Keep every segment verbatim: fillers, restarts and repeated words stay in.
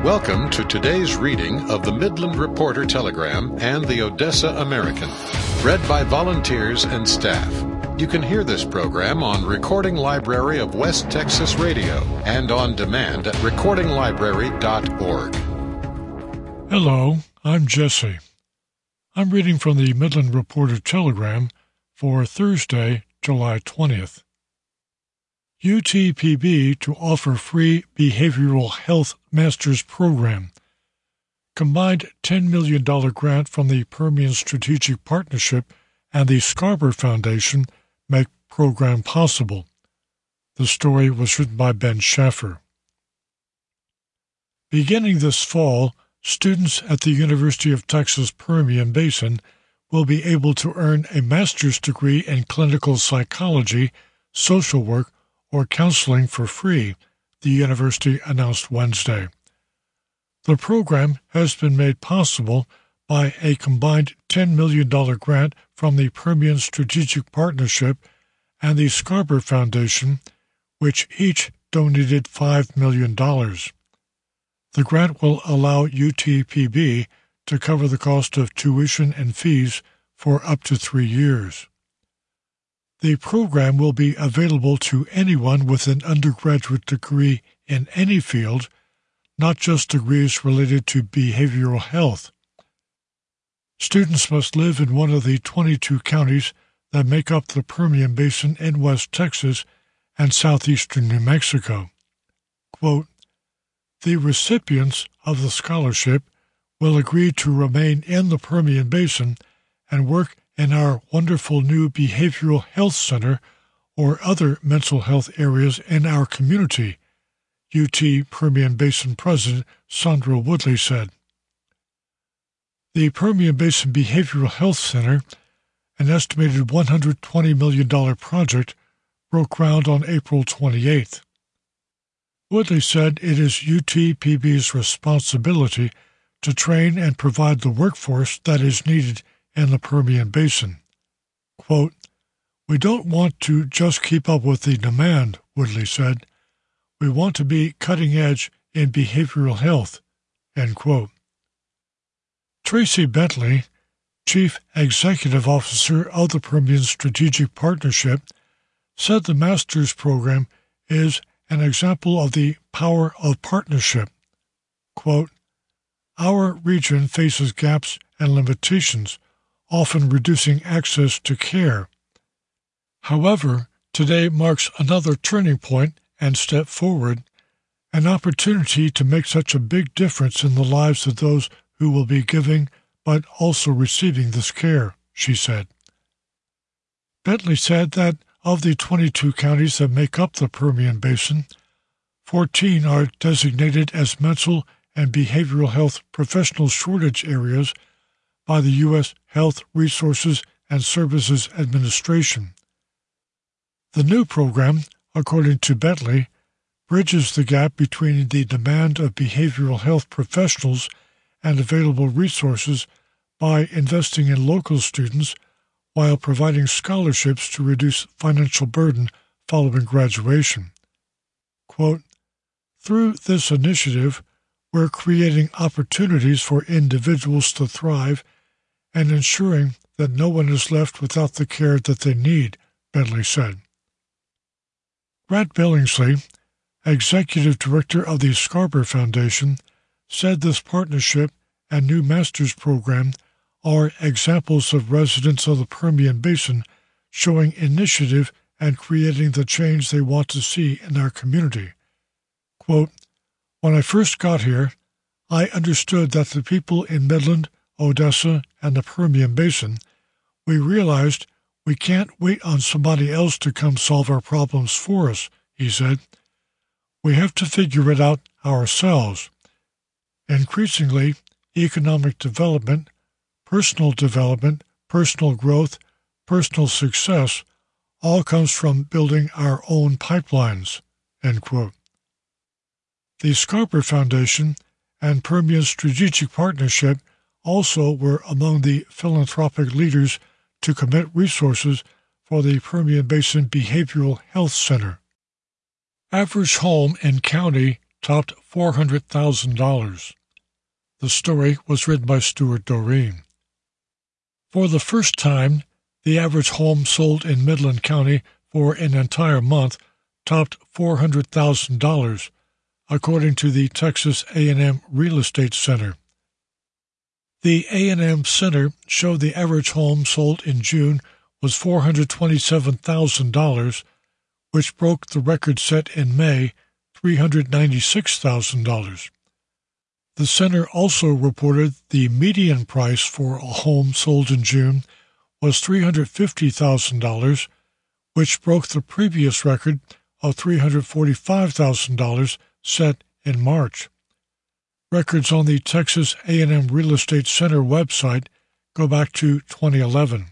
Welcome to today's reading of the Midland Reporter Telegram and the Odessa American, read by volunteers and staff. You can hear this program on Recording Library of West Texas Radio and on demand at recording library dot org. Hello, I'm Jesse. I'm reading from the Midland Reporter Telegram for Thursday, July twentieth. U T P B to offer free behavioral health master's program. Combined ten million dollars grant from the Permian Strategic Partnership and the Scarborough Foundation make program possible. The story was written by Ben Schaffer. Beginning this fall, students at the University of Texas Permian Basin will be able to earn a master's degree in clinical psychology, social work, or counseling for free, the university announced Wednesday. The program has been made possible by a combined ten million dollars grant from the Permian Strategic Partnership and the Scarborough Foundation, which each donated five million dollars. The grant will allow U T P B to cover the cost of tuition and fees for up to three years. The program will be available to anyone with an undergraduate degree in any field, not just degrees related to behavioral health. Students must live in one of the twenty-two counties that make up the Permian Basin in West Texas and southeastern New Mexico. Quote, the recipients of the scholarship will agree to remain in the Permian Basin and work in our wonderful new Behavioral Health Center or other mental health areas in our community, U T Permian Basin President Sandra Woodley said. The Permian Basin Behavioral Health Center, an estimated one hundred twenty million dollars project, broke ground on April twenty-eighth. Woodley said it is U T P B's responsibility to train and provide the workforce that is needed in the Permian Basin. Quote, we don't want to just keep up with the demand, Woodley said. We want to be cutting edge in behavioral health, end quote. Tracy Bentley, Chief Executive Officer of the Permian Strategic Partnership, said the master's program is an example of the power of partnership. Quote, our region faces gaps and limitations, often reducing access to care. However, today marks another turning point and step forward, an opportunity to make such a big difference in the lives of those who will be giving but also receiving this care, she said. Bentley said that of the twenty-two counties that make up the Permian Basin, fourteen are designated as mental and behavioral health professional shortage areas by the U S Health Resources and Services Administration. The new program, according to Bentley, bridges the gap between the demand of behavioral health professionals and available resources by investing in local students while providing scholarships to reduce financial burden following graduation. Quote, through this initiative, we're creating opportunities for individuals to thrive and ensuring that no one is left without the care that they need, Bentley said. Grant Billingsley, Executive Director of the Scarborough Foundation, said this partnership and new master's program are examples of residents of the Permian Basin showing initiative and creating the change they want to see in our community. Quote, when I first got here, I understood that the people in Midland, Odessa, and the Permian Basin, we realized we can't wait on somebody else to come solve our problems for us, he said. We have to figure it out ourselves. Increasingly, economic development, personal development, personal growth, personal success all comes from building our own pipelines, end quote. The Scarborough Foundation and Permian Strategic Partnership also were among the philanthropic leaders to commit resources for the Permian Basin Behavioral Health Center. Average home in county topped four hundred thousand dollars. The story was written by Stuart Doreen. For the first time, the average home sold in Midland County for an entire month topped four hundred thousand dollars, according to the Texas A and M Real Estate Center. The A and M Center showed the average home sold in June was four hundred twenty-seven thousand dollars, which broke the record set in May, three hundred ninety-six thousand dollars. The center also reported the median price for a home sold in June was three hundred fifty thousand dollars, which broke the previous record of three hundred forty-five thousand dollars set in March. Records on the Texas A and M Real Estate Center website go back to twenty eleven.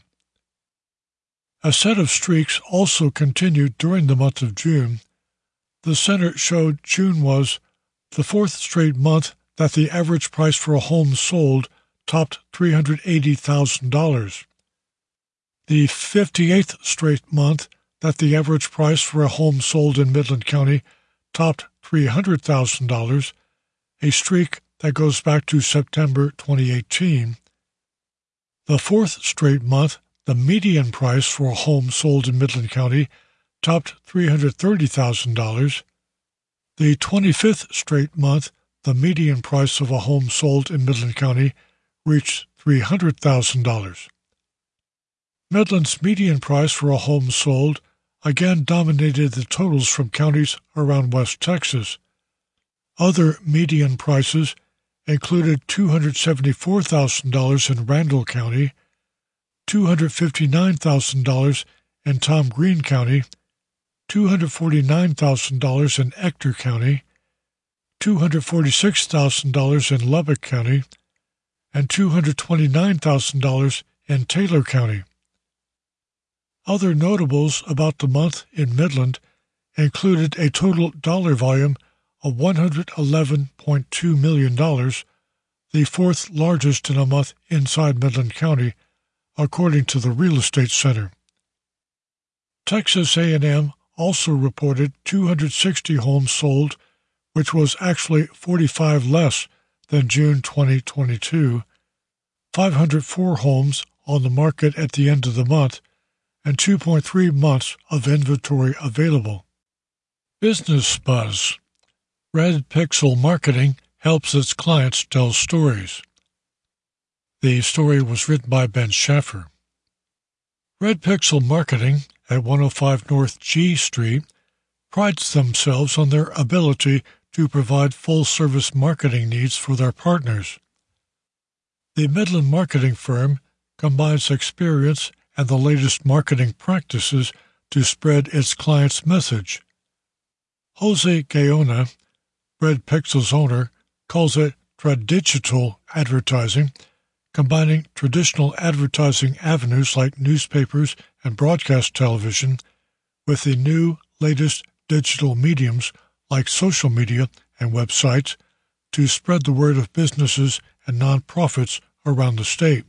A set of streaks also continued during the month of June. The center showed June was the fourth straight month that the average price for a home sold topped three hundred eighty thousand dollars. The fifty-eighth straight month that the average price for a home sold in Midland County topped three hundred thousand dollars, a streak that goes back to September twenty eighteen. The fourth straight month, the median price for a home sold in Midland County topped three hundred thirty thousand dollars. The twenty-fifth straight month, the median price of a home sold in Midland County reached three hundred thousand dollars. Midland's median price for a home sold again dominated the totals from counties around West Texas. Other median prices included two hundred seventy-four thousand dollars in Randall County, two hundred fifty-nine thousand dollars in Tom Green County, two hundred forty-nine thousand dollars in Ector County, two hundred forty-six thousand dollars in Lubbock County, and two hundred twenty-nine thousand dollars in Taylor County. Other notables about the month in Midland included a total dollar volume of one hundred eleven point two million dollars, the fourth largest in a month inside Midland County, according to the Real Estate Center. Texas A and M also reported two hundred sixty homes sold, which was actually forty-five less than June twenty twenty-two, five hundred four homes on the market at the end of the month, and two point three months of inventory available. Business buzz. Red Pixel Marketing helps its clients tell stories. The story was written by Ben Schaffer. Red Pixel Marketing at one oh five North G Street prides themselves on their ability to provide full-service marketing needs for their partners. The Midland marketing firm combines experience and the latest marketing practices to spread its client's message. Jose Gaona, Red Pixel's owner, calls it tradigital advertising, combining traditional advertising avenues like newspapers and broadcast television with the new, latest digital mediums like social media and websites to spread the word of businesses and nonprofits around the state.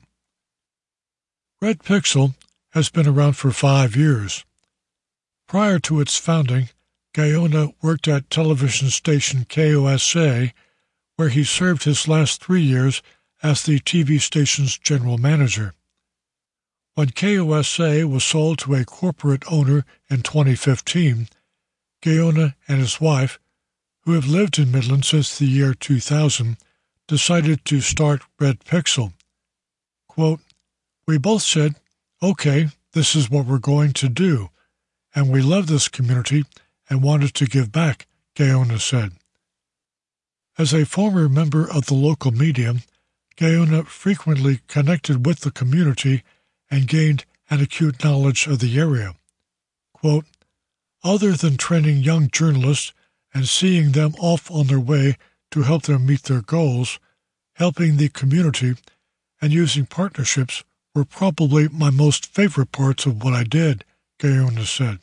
Red Pixel has been around for five years. Prior to its founding, Gaona worked at television station K O S A, where he served his last three years as the T V station's general manager. When K O S A was sold to a corporate owner in twenty fifteen, Gaona and his wife, who have lived in Midland since the year two thousand, decided to start Red Pixel. Quote, "We both said, okay, this is what we're going to do, and we love this community and wanted to give back," Gaona said. As a former member of the local media, Gaona frequently connected with the community and gained an acute knowledge of the area. Quote, "Other than training young journalists and seeing them off on their way to help them meet their goals, helping the community and using partnerships were probably my most favorite parts of what I did," Gaona said.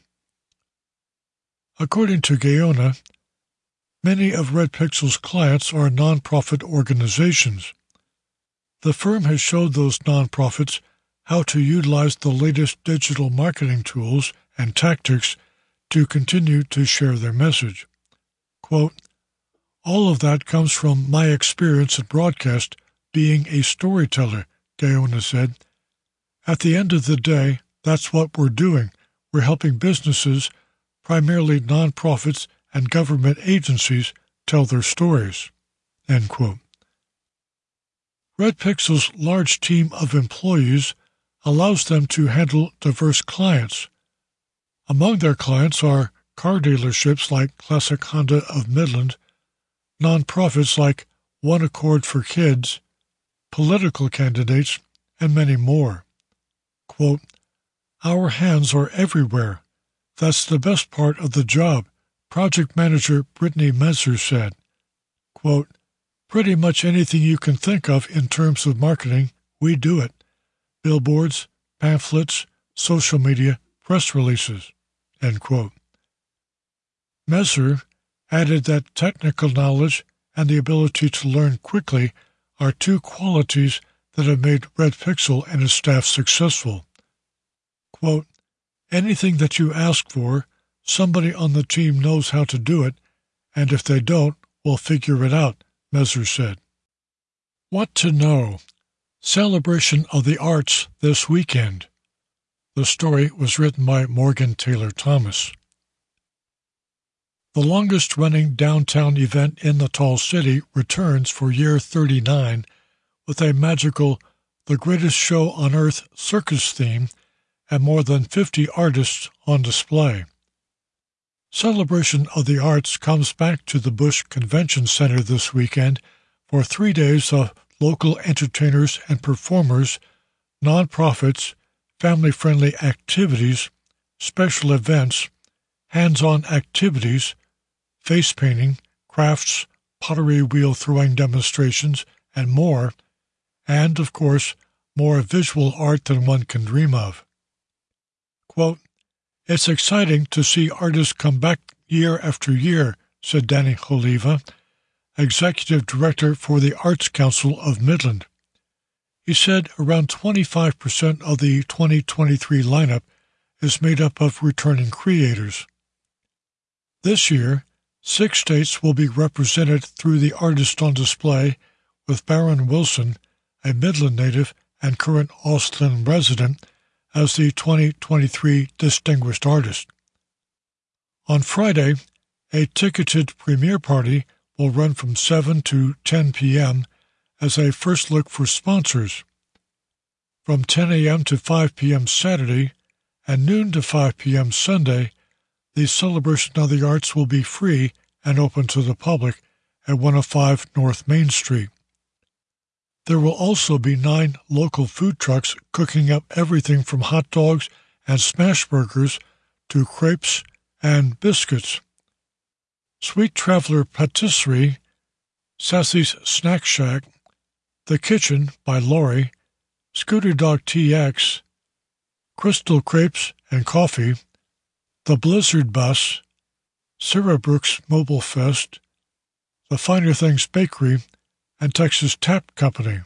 According to Gaona, many of Red Pixel's clients are nonprofit organizations. The firm has showed those nonprofits how to utilize the latest digital marketing tools and tactics to continue to share their message. Quote, All of that comes from my experience at broadcast being a storyteller, Gaona said. At the end of the day, that's what we're doing. We're helping businesses, primarily nonprofits and government agencies, tell their stories. End quote. Red Pixel's large team of employees allows them to handle diverse clients. Among their clients are car dealerships like Classic Honda of Midland, nonprofits like One Accord for Kids, political candidates, and many more. Quote, "Our hands are everywhere. That's the best part of the job," project manager Brittany Messer said. Quote, "Pretty much anything you can think of in terms of marketing, we do it. Billboards, pamphlets, social media, press releases." End quote. Messer added that technical knowledge and the ability to learn quickly are two qualities that have made Red Pixel and its staff successful. Quote, "Anything that you ask for, somebody on the team knows how to do it, and if they don't, we'll figure it out," Messer said. What to know? Celebration of the Arts this weekend. The story was written by Morgan Taylor Thomas. The longest-running downtown event in the Tall City returns for year thirty-nine with a magical The Greatest Show on Earth circus theme and more than fifty artists on display. Celebration of the Arts comes back to the Busch Convention Center this weekend for three days of local entertainers and performers, nonprofits, family-friendly activities, special events, hands-on activities, face painting, crafts, pottery wheel throwing demonstrations, and more, and, of course, more visual art than one can dream of. Quote, "It's exciting to see artists come back year after year," said Danny Oliva, Executive Director for the Arts Council of Midland. He said around twenty-five percent of the twenty twenty-three lineup is made up of returning creators. This year, six states will be represented through the artists on display, with Baron Wilson, a Midland native and current Austin resident, as the twenty twenty-three Distinguished Artist. On Friday, a ticketed premiere party will run from seven to ten p.m. as a first look for sponsors. From ten a.m. to five p.m. Saturday and noon to five p.m. Sunday, the Celebration of the Arts will be free and open to the public at one oh five North Main Street. There will also be nine local food trucks cooking up everything from hot dogs and smash burgers to crepes and biscuits. Sweet Traveler Patisserie, Sassy's Snack Shack, The Kitchen by Lori, Scooter Dog T X, Crystal Crepes and Coffee, The Blizzard Bus, Sarah Brooks Mobile Fest, The Finer Things Bakery, and Texas Tap Company.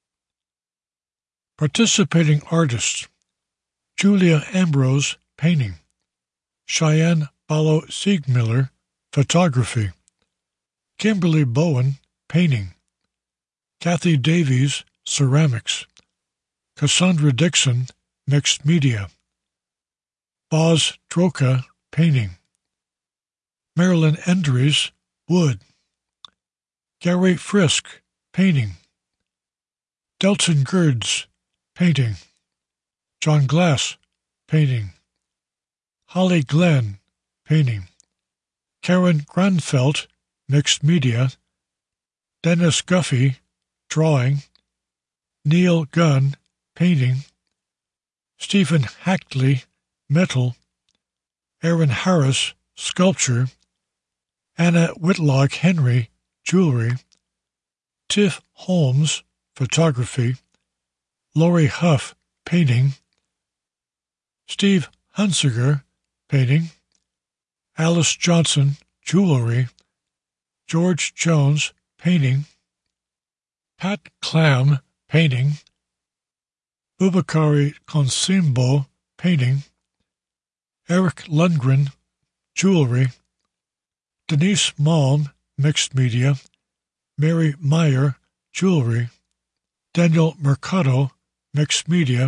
Participating artists: Julia Ambrose, painting; Cheyenne Ballo Siegmiller, photography; Kimberly Bowen, painting; Kathy Davies, ceramics; Cassandra Dixon, mixed media; Boz Droka, painting; Marilyn Endries, wood; Gary Frisk, painting; Delton Gerds, painting; John Glass, painting; Holly Glenn, painting; Karen Granfelt, mixed media; Dennis Guffey, drawing; Neil Gunn, painting; Stephen Hackley, metal; Aaron Harris, sculpture; Anna Whitlock Henry, jewelry; Tiff Holmes, photography; Lori Huff, painting; Steve Hunsiger, painting; Alice Johnson, jewelry; George Jones, painting; Pat Clam, painting; Bubakari Consimbo, painting; Eric Lundgren, jewelry; Denise Malm, Mixed Media, Mary Meyer, Jewelry, Daniel Mercado, Mixed Media,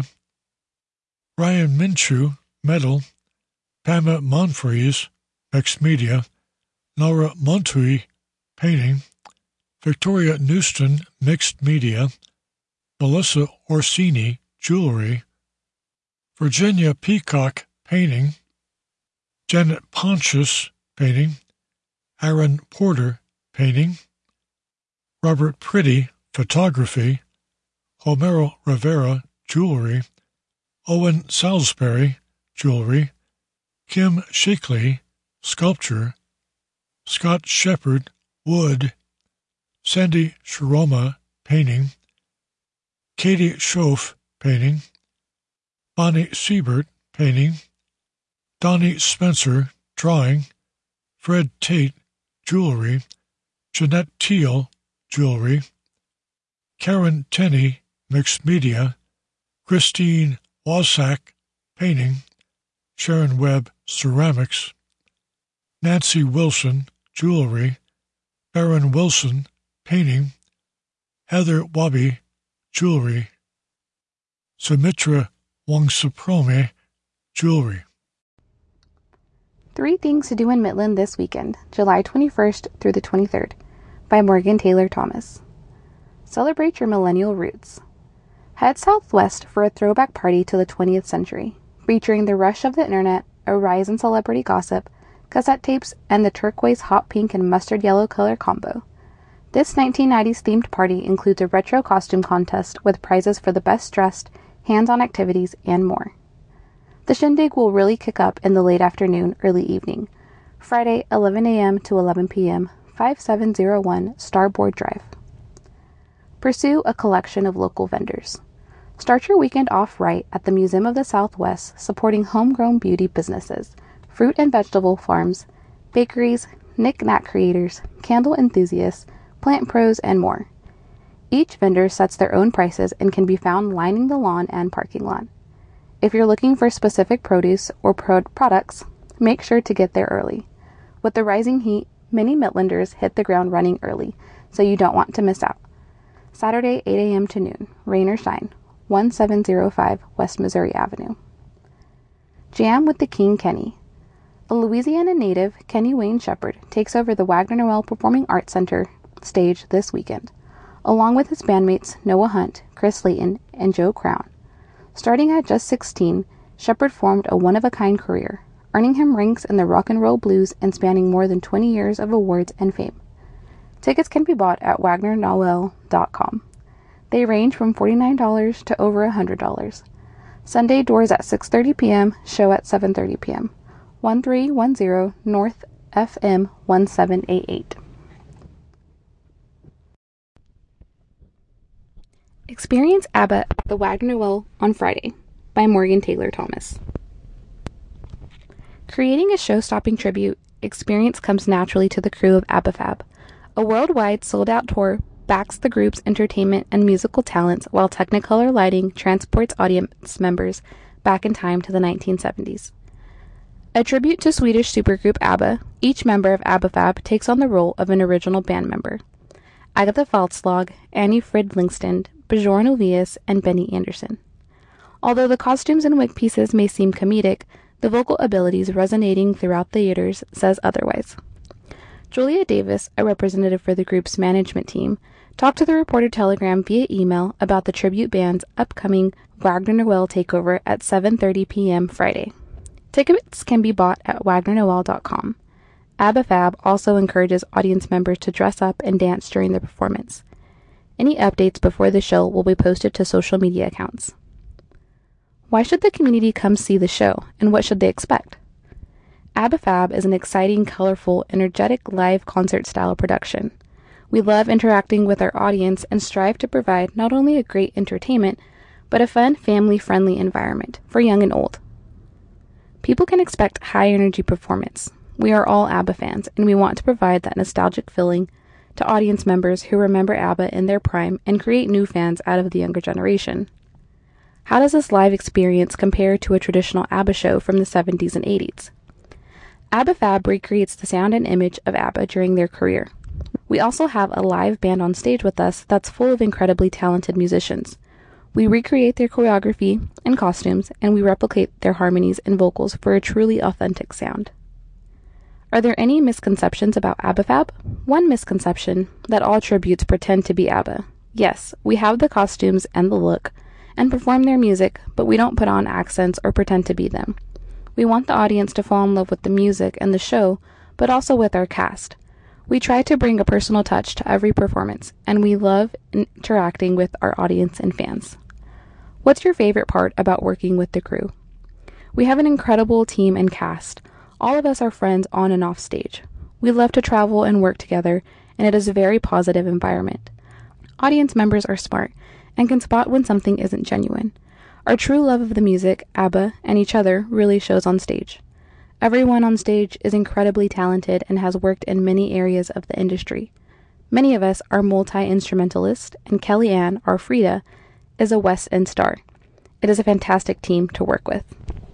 Ryan Minshew, Metal, Pamela Monfries, Mixed Media, Laura Montuy, Painting, Victoria Newston, Mixed Media, Melissa Orsini, Jewelry, Virginia Peacock, Painting, Janet Pontius, Painting, Aaron Porter, Painting, Robert Pretty, Photography, Homero Rivera, Jewelry, Owen Salisbury, Jewelry, Kim Shickley, Sculpture, Scott Shepard, Wood, Sandy Shiroma, Painting, Katie Schoaf, Painting, Bonnie Siebert, Painting, Donnie Spencer, Drawing, Fred Tate, Jewelry, Jeanette Teal, Jewelry, Karen Tenney, Mixed Media, Christine Wasak, Painting, Sharon Webb, Ceramics, Nancy Wilson, Jewelry, Baron Wilson, Painting, Heather Wabi, Jewelry, Sumitra Wangsuprome, Jewelry. Three Things to Do in Midland This Weekend, July twenty-first through the twenty-third, by Morgan Taylor Thomas. Celebrate your millennial roots. Head southwest for a throwback party to the twentieth century, featuring the rush of the internet, a rise in celebrity gossip, cassette tapes, and the turquoise hot pink and mustard yellow color combo. This nineteen nineties themed party includes a retro costume contest with prizes for the best dressed, hands-on activities, and more. The shindig will really kick up in the late afternoon, early evening. Friday, eleven a.m. to eleven p.m., five seven zero one Starboard Drive. Pursue a collection of local vendors. Start your weekend off right at the Museum of the Southwest, supporting homegrown beauty businesses, fruit and vegetable farms, bakeries, knick-knack creators, candle enthusiasts, plant pros, and more. Each vendor sets their own prices and can be found lining the lawn and parking lot. If you're looking for specific produce or pro- products, make sure to get there early. With the rising heat, many Midlanders hit the ground running early, so you don't want to miss out. Saturday, eight a.m. to noon, rain or shine, seventeen oh five West Missouri Avenue. Jam with the King Kenny. A Louisiana native, Kenny Wayne Shepherd, takes over the Wagner Noel Performing Arts Center stage this weekend, along with his bandmates Noah Hunt, Chris Layton, and Joe Crown. Starting at just sixteen, Shepherd formed a one-of-a-kind career, earning him ranks in the rock and roll blues and spanning more than twenty years of awards and fame. Tickets can be bought at wagner noel dot com. They range from forty-nine dollars to over one hundred dollars. Sunday doors at six thirty p.m., show at seven thirty p.m. thirteen ten North F M one seven eight eight. Experience ABBA at the Wagner Noel on Friday, by Morgan Taylor Thomas. Creating a show-stopping tribute experience comes naturally to the crew of ABBAFAB. A worldwide sold-out tour backs the group's entertainment and musical talents, while Technicolor lighting transports audience members back in time to the nineteen seventies. A tribute to Swedish supergroup ABBA, each member of ABBAFAB takes on the role of an original band member. Agatha Faltzlag, Annie Fridlingston, Bjorn Ulvaeus, and Benny Andersson. Although the costumes and wig pieces may seem comedic, the vocal abilities resonating throughout the theaters says otherwise. Julia Davis, a representative for the group's management team, talked to the Reporter Telegram via email about the tribute band's upcoming Wagner Noel takeover at seven thirty p.m. Friday. Tickets can be bought at wagner noel dot com. ABBAFAB also encourages audience members to dress up and dance during the performance. Any updates before the show will be posted to social media accounts. Why should the community come see the show, and what should they expect? ABBAFAB is an exciting, colorful, energetic live concert-style production. We love interacting with our audience and strive to provide not only a great entertainment, but a fun, family-friendly environment for young and old. People can expect high-energy performance. We are all ABBA fans, and we want to provide that nostalgic feeling to audience members who remember ABBA in their prime and create new fans out of the younger generation. How does this live experience compare to a traditional ABBA show from the seventies and eighties? ABBAFAB recreates the sound and image of ABBA during their career. We also have a live band on stage with us that's full of incredibly talented musicians. We recreate their choreography and costumes, and we replicate their harmonies and vocals for a truly authentic sound. Are there any misconceptions about ABBAFAB? One misconception, that all tributes pretend to be ABBA. Yes, we have the costumes and the look, and perform their music, but we don't put on accents or pretend to be them. We want the audience to fall in love with the music and the show, but also with our cast. We try to bring a personal touch to every performance, and we love interacting with our audience and fans. What's your favorite part about working with the crew? We have an incredible team and cast. All of us are friends on and off stage. We love to travel and work together, and it is a very positive environment. Audience members are smart and can spot when something isn't genuine. Our true love of the music, ABBA, and each other really shows on stage. Everyone on stage is incredibly talented and has worked in many areas of the industry. Many of us are multi-instrumentalists, and Kellyanne, our Frida, is a West End star. It is a fantastic team to work with.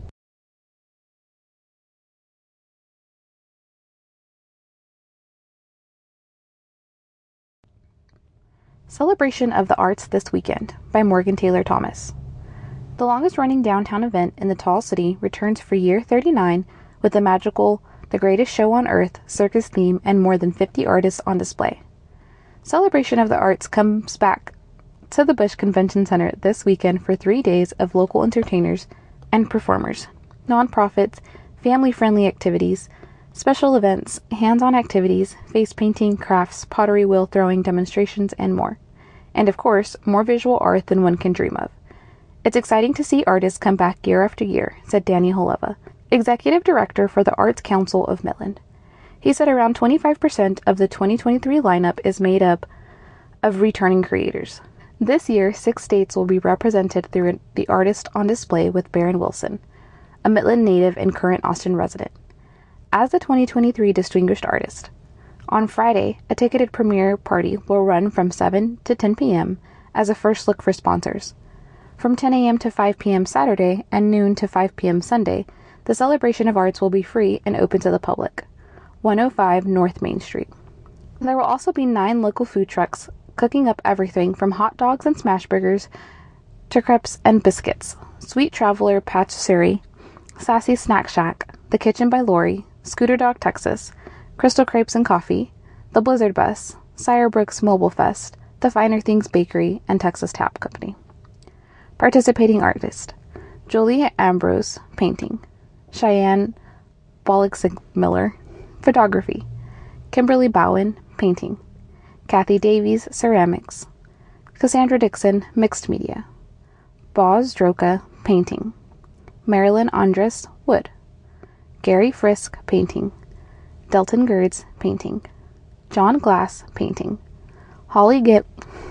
Celebration of the Arts This Weekend by Morgan Taylor Thomas. The longest-running downtown event in the Tall City returns for year thirty-nine with the magical The Greatest Show on Earth circus theme and more than fifty artists on display. Celebration of the Arts comes back to the Busch Convention Center this weekend for three days of local entertainers and performers, nonprofits, family-friendly activities, special events, hands-on activities, face painting, crafts, pottery wheel throwing demonstrations, and more. And of course, more visual art than one can dream of. It's exciting to see artists come back year after year, said Danny Holeva, Executive Director for the Arts Council of Midland. He said around twenty-five percent of the twenty twenty-three lineup is made up of returning creators. This year, six states will be represented through the artist on display with Barron Wilson, a Midland native and current Austin resident, as the twenty twenty-three Distinguished Artist. On Friday, a ticketed premiere party will run from seven to ten p.m. as a first look for sponsors. From ten a.m. to five p.m. Saturday and noon to five p.m. Sunday, the Celebration of Arts will be free and open to the public. one oh five North Main Street. There will also be nine local food trucks cooking up everything from hot dogs and smash burgers to crepes and biscuits. Sweet Traveler Patisserie, Sassy Snack Shack, The Kitchen by Lori, Scooter Dog Texas, Crystal Crepes and Coffee, The Blizzard Bus, Sire Brooks Mobile Fest, The Finer Things Bakery, and Texas Tap Company. Participating artist: Julia Ambrose, painting; Cheyenne Bollick-Miller, photography; Kimberly Bowen, painting; Kathy Davies, ceramics; Cassandra Dixon, mixed media; Boz Droka, painting; Marilyn Andres, wood; Gary Frisk, painting; Delton Gerds, painting; John Glass, painting; Holly Gip,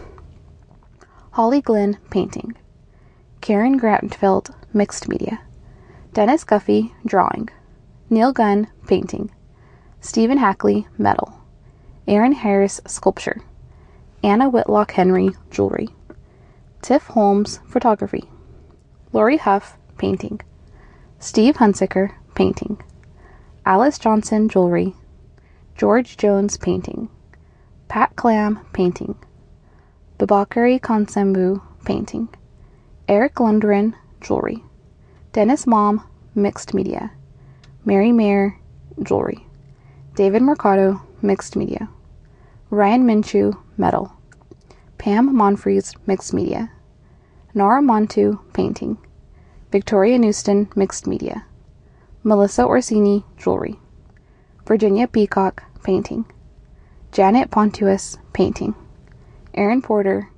Holly Glenn, painting; Karen Grantveld, mixed media; Dennis Guffey, drawing; Neil Gunn, painting; Stephen Hackley, metal; Aaron Harris, sculpture; Anna Whitlock Henry, jewelry; Tiff Holmes, photography; Lori Huff, painting; Steve Hunsaker, painting; Alice Johnson, jewelry; George Jones, painting; Pat Clam, painting; Babakari Konsembu, painting; Eric Lundgren, jewelry; Dennis Mom, mixed media; Mary Mayer, jewelry; David Mercado, mixed media; Ryan Minshew, metal; Pam Monfries, mixed media; Nora Montu, painting; Victoria Newston, mixed media; Melissa Orsini, jewelry; Virginia Peacock, painting; Janet Pontuous, painting; Aaron Porter,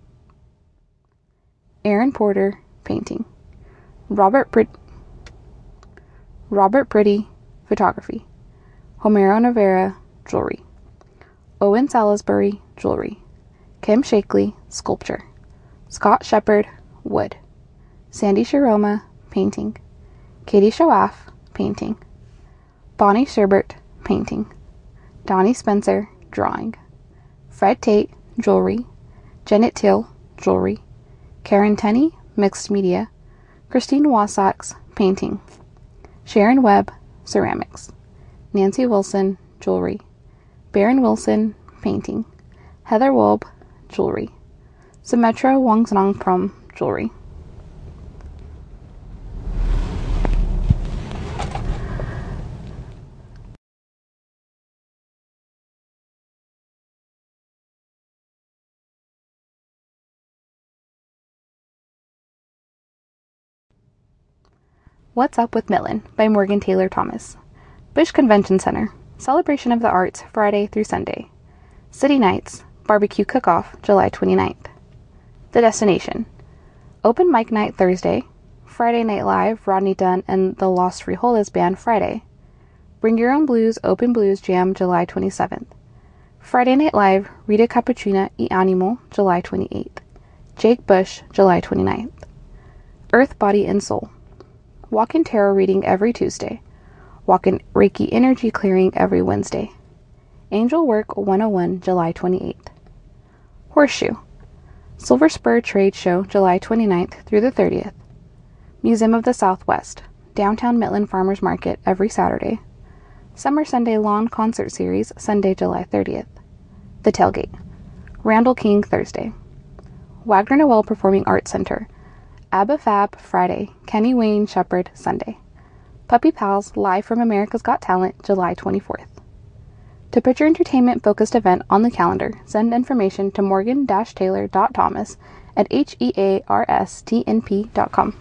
Aaron Porter, painting; Robert Brit- Robert Pretty, photography; Homero Navarra, jewelry; Owen Salisbury, jewelry; Kim Shakely, sculpture; Scott Shepard, wood; Sandy Shiroma, painting; Katie Shoaf, painting; Bonnie Sherbert, painting; Donnie Spencer, drawing; Fred Tate, jewelry; Janet Till, jewelry; Karen Tenney, mixed media; Christine Wasatz, painting; Sharon Webb, ceramics; Nancy Wilson, jewelry; Barron Wilson, painting. Heather Wolb, jewelry. Symmetra Wangzong Prom, jewelry. What's Up with Midland by Morgan Taylor Thomas. Bush Convention Center. Celebration of the Arts, Friday through Sunday. City Nights. Barbecue Cook-Off, July twenty-ninth. The Destination. Open Mic Night Thursday. Friday Night Live, Rodney Dunn and the Lost Frijoles Band Friday. Bring Your Own Blues, Open Blues Jam, July twenty-seventh. Friday Night Live, Rita Capuchina y Animo, July twenty-eighth. Jake Bush, July twenty-ninth. Earth, Body, and Soul. Walk-in Tarot reading every Tuesday. Walk-in Reiki Energy Clearing every Wednesday. Angel Work one oh one, July twenty-eighth. Horseshoe. Silver Spur Trade Show, July twenty-ninth through the thirtieth. Museum of the Southwest. Downtown Midland Farmers Market every Saturday. Summer Sunday Lawn Concert Series, Sunday, July thirtieth. The Tailgate. Randall King, Thursday. Wagner Noel Performing Arts Center. Abba Fab, Friday. Kenny Wayne Shepherd, Sunday. Puppy Pals, live from America's Got Talent, July twenty-fourth. To put your entertainment-focused event on the calendar, send information to morgan dash taylor dot thomas at h e a r s t n p dot com.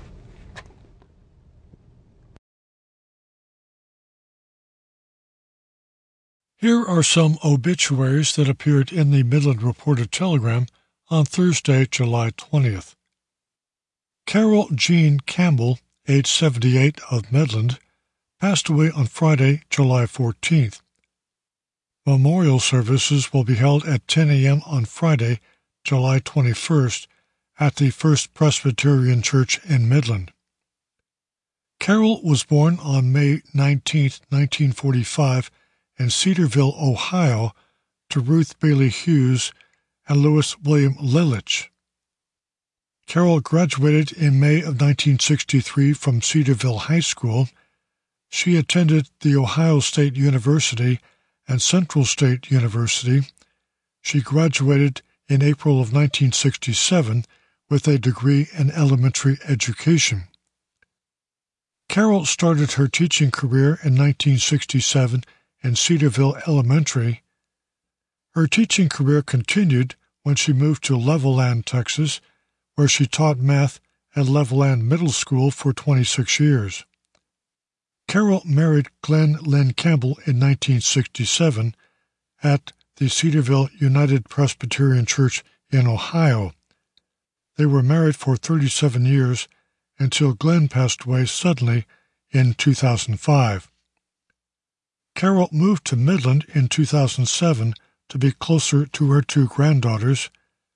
Here are some obituaries that appeared in the Midland Reporter-Telegram on Thursday, July twentieth. Carol Jean Campbell, age seventy-eight, of Midland, passed away on Friday, July fourteenth. Memorial services will be held at ten a.m. on Friday, July twenty-first, at the First Presbyterian Church in Midland. Carol was born on May nineteenth, nineteen forty-five, in Cedarville, Ohio, to Ruth Bailey Hughes and Louis William Lilich. Carol graduated in May of nineteen sixty-three from Cedarville High School. She attended The Ohio State University and Central State University. She graduated in April of nineteen sixty-seven with a degree in elementary education. Carol started her teaching career in nineteen sixty-seven in Cedarville Elementary. Her teaching career continued when she moved to Levelland, Texas, where she taught math at Levelland Middle School for twenty-six years. Carol married Glenn Lynn Campbell in nineteen sixty-seven at the Cedarville United Presbyterian Church in Ohio. They were married for thirty-seven years until Glenn passed away suddenly in two thousand five. Carol moved to Midland in two thousand seven to be closer to her two granddaughters.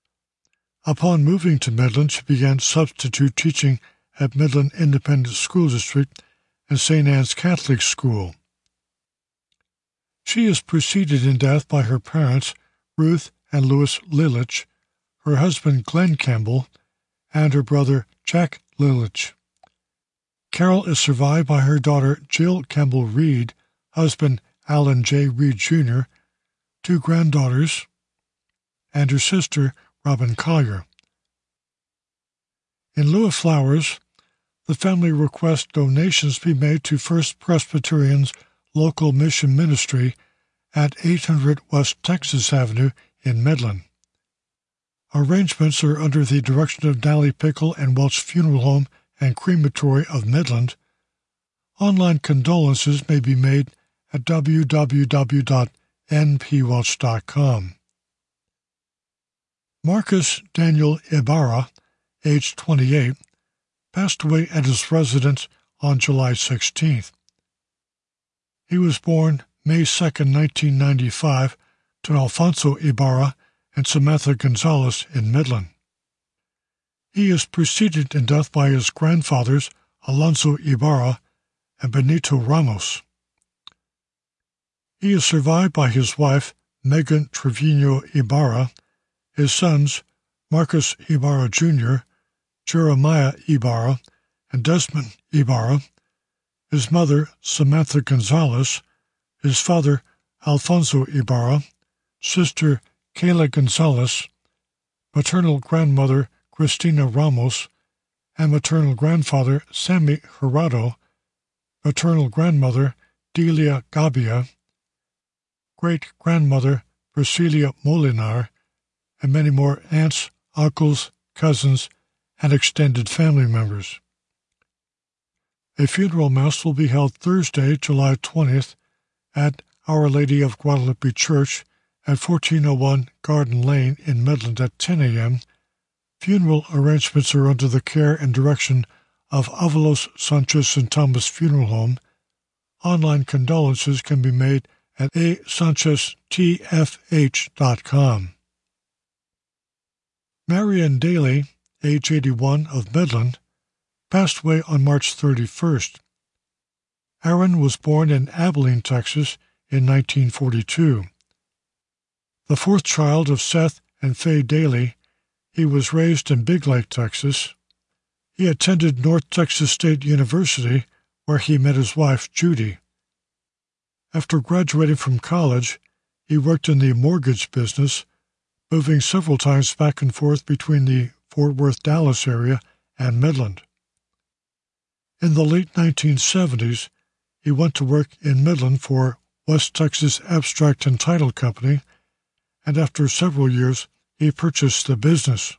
Upon moving to Midland, she began substitute teaching at Midland Independent School District and Saint Anne's Catholic School. She is preceded in death by her parents, Ruth and Louis Lilich, her husband Glenn Campbell, and her brother Jack Lilich. Carol is survived by her daughter Jill Campbell Reed, husband Alan J. Reed Junior, two granddaughters, and her sister Robin Collier. In lieu of flowers, the family requests donations be made to First Presbyterian's local mission ministry at eight hundred West Texas Avenue in Midland. Arrangements are under the direction of Nally Pickle and Welch Funeral Home and Crematory of Midland. Online condolences may be made at w w w dot n p welch dot com. Marcus Daniel Ibarra, age twenty-eight, passed away at his residence on July sixteenth. He was born May second, nineteen ninety-five, to Alfonso Ibarra and Samantha Gonzalez in Midland. He is preceded in death by his grandfathers Alonso Ibarra and Benito Ramos. He is survived by his wife Megan Trevino Ibarra, his sons Marcus Ibarra Junior, Jeremiah Ibarra, and Desmond Ibarra, his mother Samantha Gonzalez, his father Alfonso Ibarra, Sister Kayla Gonzalez, maternal grandmother Cristina Ramos, and maternal grandfather Sammy Jurado, maternal grandmother Delia Gabia, great-grandmother Priscilla Molinar, and many more aunts, uncles, cousins, and extended family members. A funeral mass will be held Thursday, July twentieth, at Our Lady of Guadalupe Church at fourteen oh one Garden Lane in Midland at ten a.m. Funeral arrangements are under the care and direction of Avalos Sanchez and Thomas Funeral Home. Online condolences can be made at a sanchez t f h dot com. Marion Daly, age eighty-one, of Midland, passed away on March thirty-first. Aaron was born in Abilene, Texas, in nineteen forty-two. The fourth child of Seth and Faye Daly, he was raised in Big Lake, Texas. He attended North Texas State University, where he met his wife, Judy. After graduating from college, he worked in the mortgage business, moving several times back and forth between the Fort Worth, Dallas area and Midland. In the late nineteen seventies, he went to work in Midland for West Texas Abstract and Title Company, and after several years, he purchased the business.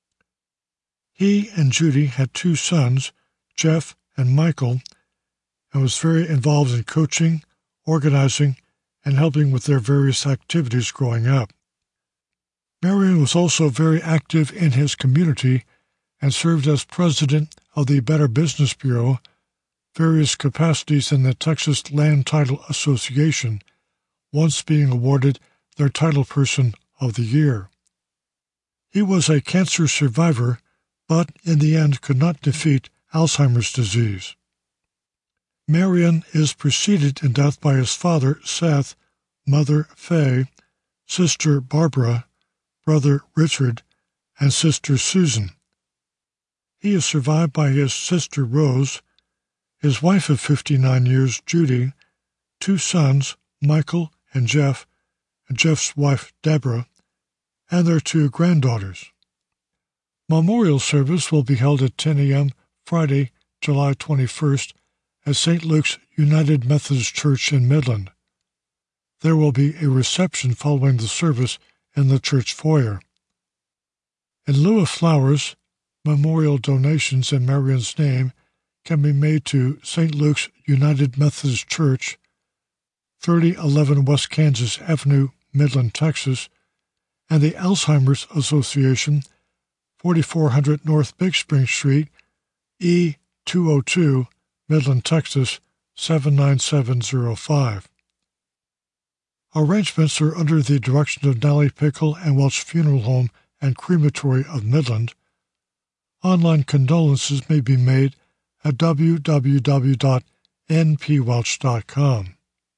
He and Judy had two sons, Jeff and Michael, and was very involved in coaching, organizing, and helping with their various activities growing up. Marion was also very active in his community and served as president of the Better Business Bureau, various capacities in the Texas Land Title Association, once being awarded their Title Person of the Year. He was a cancer survivor, but in the end could not defeat Alzheimer's disease. Marion is preceded in death by his father, Seth, mother, Faye, sister, Barbara, brother, Richard, and sister, Susan. He is survived by his sister, Rose, his wife of fifty-nine years, Judy, two sons, Michael and Jeff, and Jeff's wife, Deborah, and their two granddaughters. Memorial service will be held at ten a.m. Friday, July twenty-first, at Saint Luke's United Methodist Church in Midland. There will be a reception following the service in the church foyer. In lieu of flowers, memorial donations in Marion's name can be made to Saint Luke's United Methodist Church, thirty eleven West Kansas Avenue, Midland, Texas, and the Alzheimer's Association, forty-four hundred North Big Spring Street, E two oh two, Midland, Texas, seven nine seven zero five. Arrangements are under the direction of Nally Pickle and Welch Funeral Home and Crematory of Midland. Online condolences may be made at w w w dot n p welch dot com.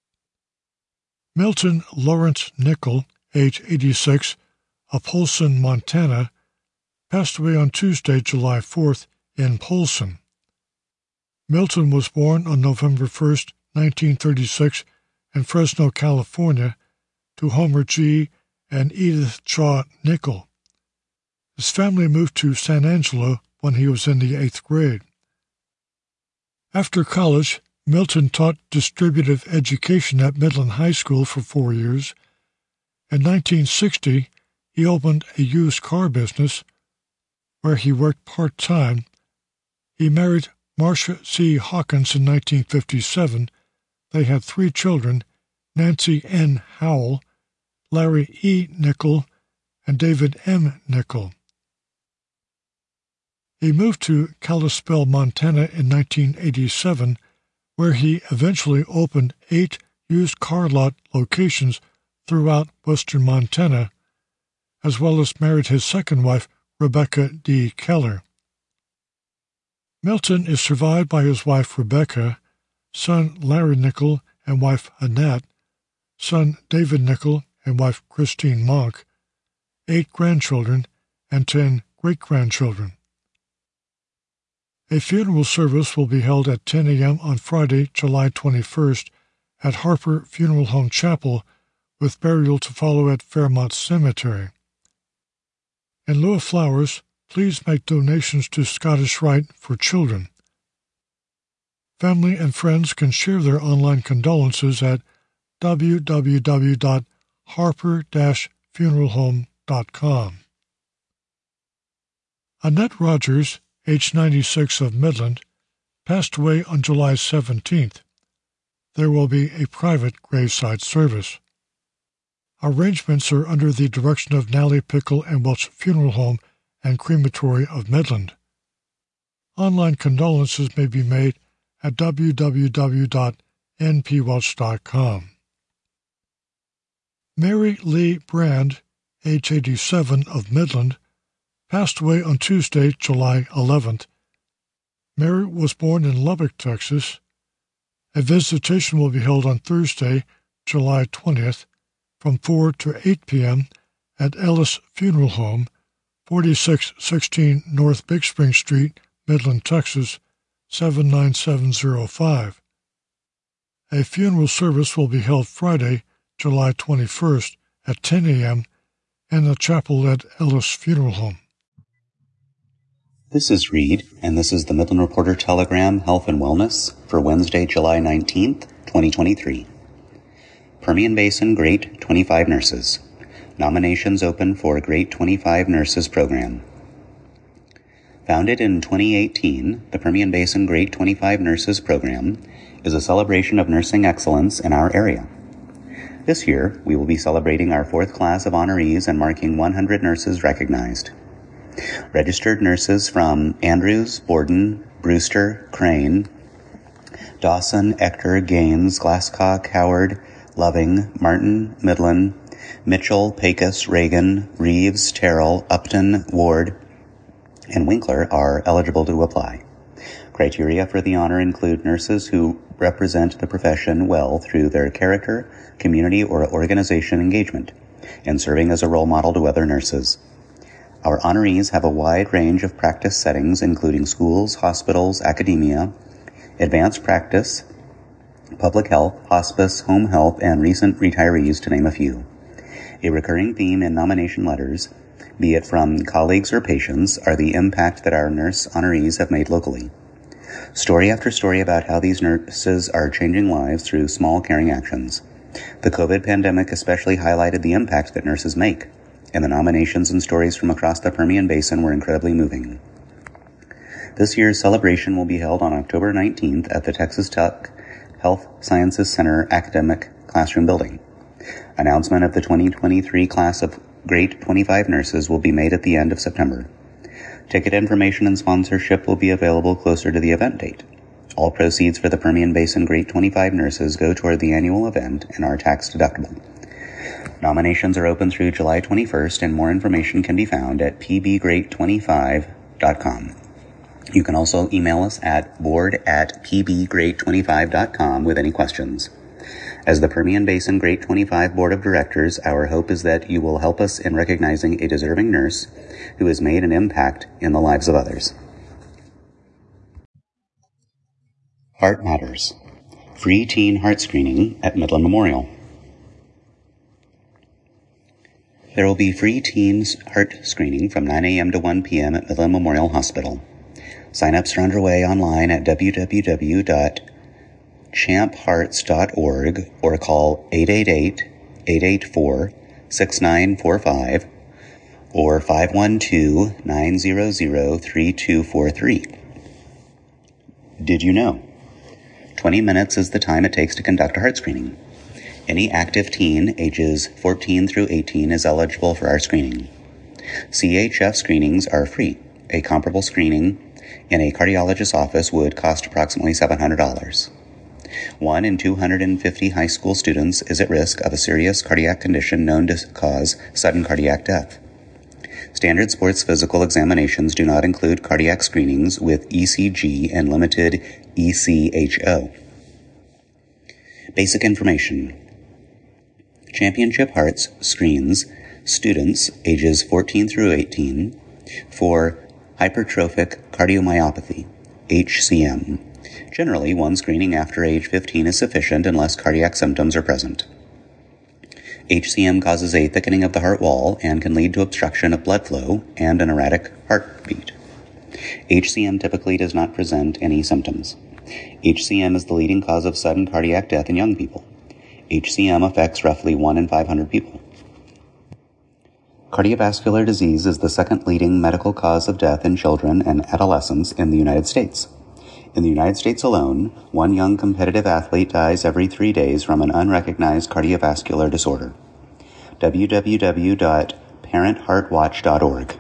Milton Lawrence Nickel, age eighty-six, of Polson, Montana, passed away on Tuesday, July fourth, in Polson. Milton was born on November first, nineteen thirty-six, in Fresno, California, to Homer G. and Edith Shaw Nickel. His family moved to San Angelo when he was in the eighth grade. After college, Milton taught distributive education at Midland High School for four years. In nineteen sixty, he opened a used car business where he worked part-time. He married Marcia C. Hawkins in nineteen fifty-seven. They had three children, Nancy N. Howell, Larry E. Nickel, and David M. Nickel. He moved to Kalispell, Montana in nineteen eighty-seven, where he eventually opened eight used car lot locations throughout western Montana, as well as married his second wife, Rebecca D. Keller. Milton is survived by his wife, Rebecca, son Larry Nickel and wife Annette, son David Nickel and wife Christine Monk, eight grandchildren, and ten great-grandchildren. A funeral service will be held at ten a.m. on Friday, July twenty-first, at Harper Funeral Home Chapel, with burial to follow at Fairmont Cemetery. In lieu of flowers, please make donations to Scottish Rite for Children. Family and friends can share their online condolences at w w w dot harper dash funeral home dot com. Annette Rogers, age ninety-six, of Midland, passed away on July seventeenth. There will be a private graveside service. Arrangements are under the direction of Nally Pickle and Welch Funeral Home and Crematory of Midland. Online condolences may be made at w w w dot n p welch dot com. Mary Lee Brand, age eighty-seven, of Midland, passed away on Tuesday, July eleventh. Mary was born in Lubbock, Texas. A visitation will be held on Thursday, July twentieth, from four to eight p.m. at Ellis Funeral Home, forty-six sixteen North Big Spring Street, Midland, Texas, seven nine seven zero five. A funeral service will be held Friday, July twenty-first, at ten a.m. in the chapel at Ellis Funeral Home. This is Reed, and this is the Midland Reporter Telegram Health and Wellness for Wednesday, July nineteenth, twenty twenty-three. Permian Basin Great twenty-five Nurses. Nominations open for Great twenty-five Nurses Program. Founded in twenty eighteen, the Permian Basin Great twenty-five Nurses Program is a celebration of nursing excellence in our area. This year, we will be celebrating our fourth class of honorees and marking one hundred nurses recognized. Registered nurses from Andrews, Borden, Brewster, Crane, Dawson, Ector, Gaines, Glasscock, Howard, Loving, Martin, Midland, Mitchell, Pecos, Reagan, Reeves, Terrell, Upton, Ward, and Winkler are eligible to apply. Criteria for the honor include nurses who represent the profession well through their character, community, or organization engagement, and serving as a role model to other nurses. Our honorees have a wide range of practice settings, including schools, hospitals, academia, advanced practice, public health, hospice, home health, and recent retirees, to name a few. A recurring theme in nomination letters, be it from colleagues or patients, are the impact that our nurse honorees have made locally. Story after story about how these nurses are changing lives through small, caring actions. The COVID pandemic especially highlighted the impact that nurses make, and the nominations and stories from across the Permian Basin were incredibly moving. This year's celebration will be held on October nineteenth at the Texas Tech Health Sciences Center Academic Classroom Building. Announcement of the twenty twenty-three class of Great twenty-five Nurses will be made at the end of September. Ticket information and sponsorship will be available closer to the event date. All proceeds for the Permian Basin Great twenty-five Nurses go toward the annual event and are tax deductible. Nominations are open through July twenty-first, and more information can be found at p b great twenty-five dot com. You can also email us at board at p b great twenty-five dot com with any questions. As the Permian Basin Great twenty-five Board of Directors, our hope is that you will help us in recognizing a deserving nurse who has made an impact in the lives of others. Heart Matters. Free teen heart screening at Midland Memorial. There will be free teens heart screening from nine a.m. to one p.m. at Midland Memorial Hospital. Sign-ups are underway online at w w w dot champ hearts dot org or call eight eight eight, eight eight four, six nine four five or five one two, nine zero zero, three two four three. Did you know? twenty minutes is the time it takes to conduct a heart screening. Any active teen ages fourteen through eighteen is eligible for our screening. C H F screenings are free. A comparable screening in a cardiologist's office would cost approximately seven hundred dollars. One in two hundred fifty high school students is at risk of a serious cardiac condition known to cause sudden cardiac death. Standard sports physical examinations do not include cardiac screenings with E C G and limited E C H O. Basic information. Championship Hearts screens students ages fourteen through eighteen for hypertrophic cardiomyopathy, H C M. Generally, one screening after age fifteen is sufficient unless cardiac symptoms are present. H C M causes a thickening of the heart wall and can lead to obstruction of blood flow and an erratic heartbeat. H C M typically does not present any symptoms. H C M is the leading cause of sudden cardiac death in young people. H C M affects roughly one in five hundred people. Cardiovascular disease is the second leading medical cause of death in children and adolescents in the United States. In the United States alone, one young competitive athlete dies every three days from an unrecognized cardiovascular disorder. w w w dot parent heart watch dot org.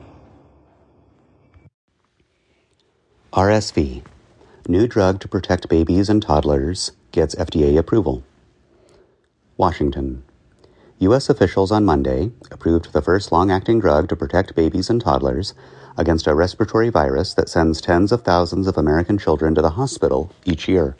R S V. New drug to protect babies and toddlers gets F D A approval. Washington. U S officials on Monday approved the first long-acting drug to protect babies and toddlers against a respiratory virus that sends tens of thousands of American children to the hospital each year.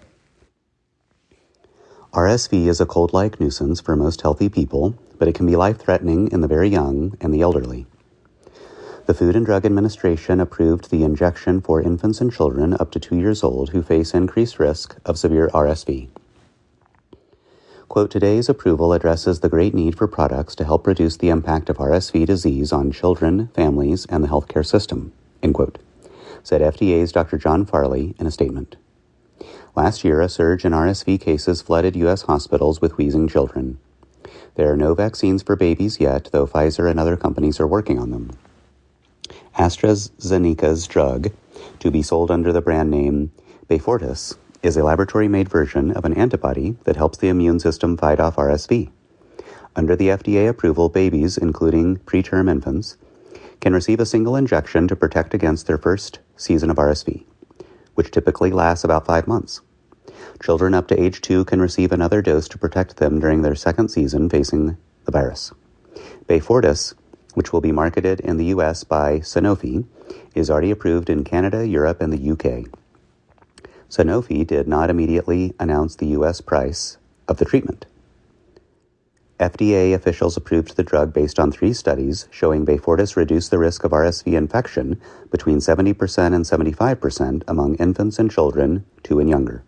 R S V is a cold-like nuisance for most healthy people, but it can be life-threatening in the very young and the elderly. The Food and Drug Administration approved the injection for infants and children up to two years old who face increased risk of severe R S V. Quote, today's approval addresses the great need for products to help reduce the impact of R S V disease on children, families, and the healthcare system, end quote, said F D A's Doctor John Farley in a statement. Last year, a surge in R S V cases flooded U S hospitals with wheezing children. There are no vaccines for babies yet, though Pfizer and other companies are working on them. AstraZeneca's drug, to be sold under the brand name Beyfortus, is a laboratory-made version of an antibody that helps the immune system fight off R S V. Under the F D A approval, babies, including preterm infants, can receive a single injection to protect against their first season of R S V, which typically lasts about five months. Children up to age two can receive another dose to protect them during their second season facing the virus. Beyfortus, which will be marketed in the U S by Sanofi, is already approved in Canada, Europe, and the U K. Sanofi did not immediately announce the U S price of the treatment. F D A officials approved the drug based on three studies showing Beyfortus reduced the risk of R S V infection between seventy percent and seventy-five percent among infants and children two and younger.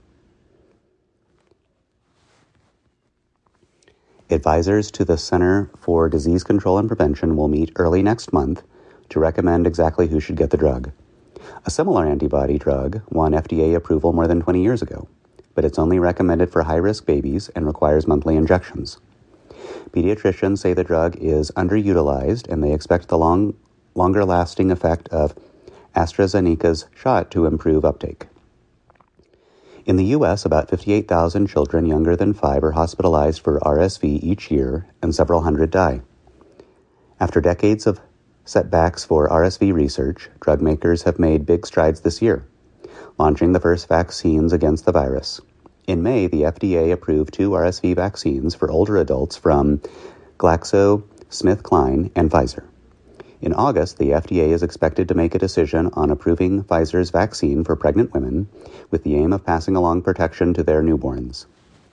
Advisors to the Center for Disease Control and Prevention will meet early next month to recommend exactly who should get the drug. A similar antibody drug won F D A approval more than twenty years ago, but it's only recommended for high-risk babies and requires monthly injections. Pediatricians say the drug is underutilized and they expect the long, longer-lasting effect of AstraZeneca's shot to improve uptake. In the U S, about fifty-eight thousand children younger than five are hospitalized for R S V each year, and several hundred die. After decades of setbacks for R S V research, drug makers have made big strides this year, launching the first vaccines against the virus. In May, the F D A approved two R S V vaccines for older adults from GlaxoSmithKline and Pfizer. In August, the F D A is expected to make a decision on approving Pfizer's vaccine for pregnant women with the aim of passing along protection to their newborns.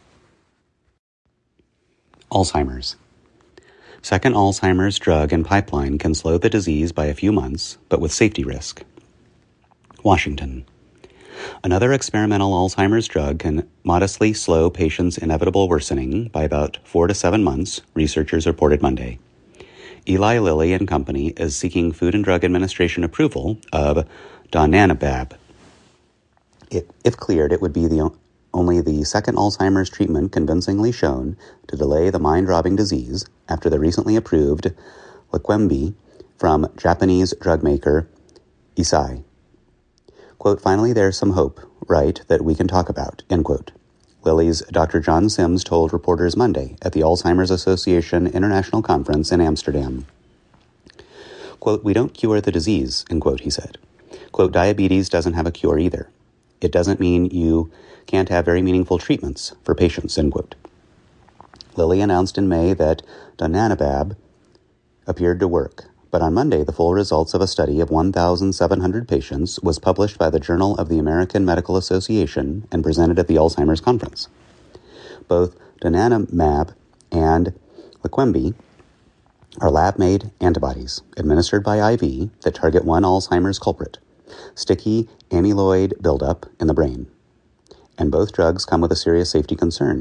Alzheimer's. Second Alzheimer's drug and pipeline can slow the disease by a few months, but with safety risk. Washington. Another experimental Alzheimer's drug can modestly slow patients' inevitable worsening by about four to seven months, researchers reported Monday. Eli Lilly and Company is seeking Food and Drug Administration approval of donanemab. If, if cleared, it would be the only the second Alzheimer's treatment convincingly shown to delay the mind-robbing disease after the recently approved Leqembi from Japanese drug maker Eisai. Quote, finally, there's some hope, right, that we can talk about, end quote. Lilly's Doctor John Sims told reporters Monday at the Alzheimer's Association International Conference in Amsterdam. Quote, we don't cure the disease, end quote, he said. Quote, diabetes doesn't have a cure either. It doesn't mean you can't have very meaningful treatments for patients, end quote. Lilly announced in May that donanemab appeared to work, but on Monday the full results of a study of one thousand seven hundred patients was published by the Journal of the American Medical Association and presented at the Alzheimer's Conference. Both donanemab and Leqembi are lab-made antibodies administered by I V that target one Alzheimer's culprit, sticky amyloid buildup in the brain. And both drugs come with a serious safety concern,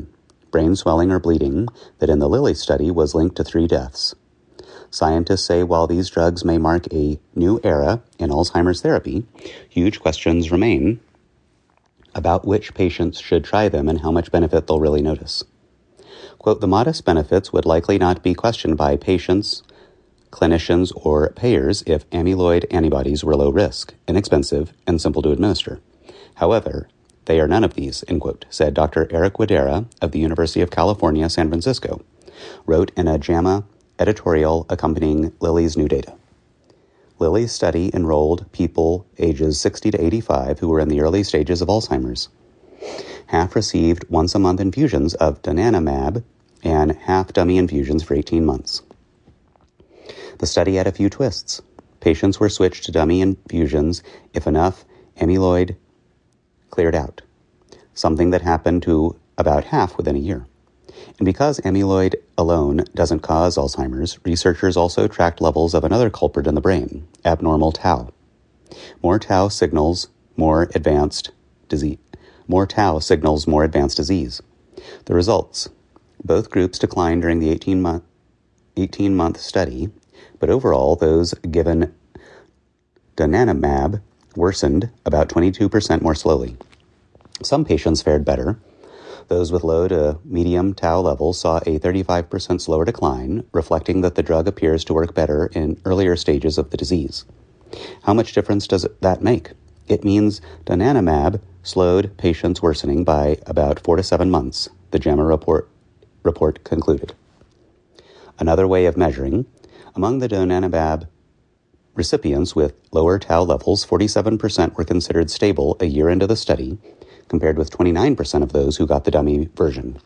brain swelling or bleeding, that in the Lilly study was linked to three deaths. Scientists say while these drugs may mark a new era in Alzheimer's therapy, huge questions remain about which patients should try them and how much benefit they'll really notice. Quote, the modest benefits would likely not be questioned by patients, clinicians, or payers if amyloid antibodies were low risk, inexpensive, and simple to administer. However, they are none of these, end quote, said Doctor Eric Widera of the University of California, San Francisco, wrote in a JAMA editorial accompanying Lilly's new data. Lilly's study enrolled people ages sixty to eighty-five who were in the early stages of Alzheimer's. Half received once-a-month infusions of donanemab and half dummy infusions for eighteen months. The study had a few twists. Patients were switched to dummy infusions if enough amyloid cleared out, something that happened to about half within a year. And because amyloid alone doesn't cause Alzheimer's, researchers also tracked levels of another culprit in the brain, abnormal tau. More tau signals more advanced disease. More tau signals more advanced disease. The results: both groups declined during the eighteen-month eighteen-month study, but overall, those given donanemab worsened about twenty-two percent more slowly. Some patients fared better. Those with low to medium tau levels saw a thirty-five percent slower decline, reflecting that the drug appears to work better in earlier stages of the disease. How much difference does that make? It means donanemab slowed patients' worsening by about four to seven months, the JAMA report, report concluded. Another way of measuring, among the donanemab recipients with lower tau levels, forty-seven percent were considered stable a year into the study, compared with twenty-nine percent of those who got the dummy version.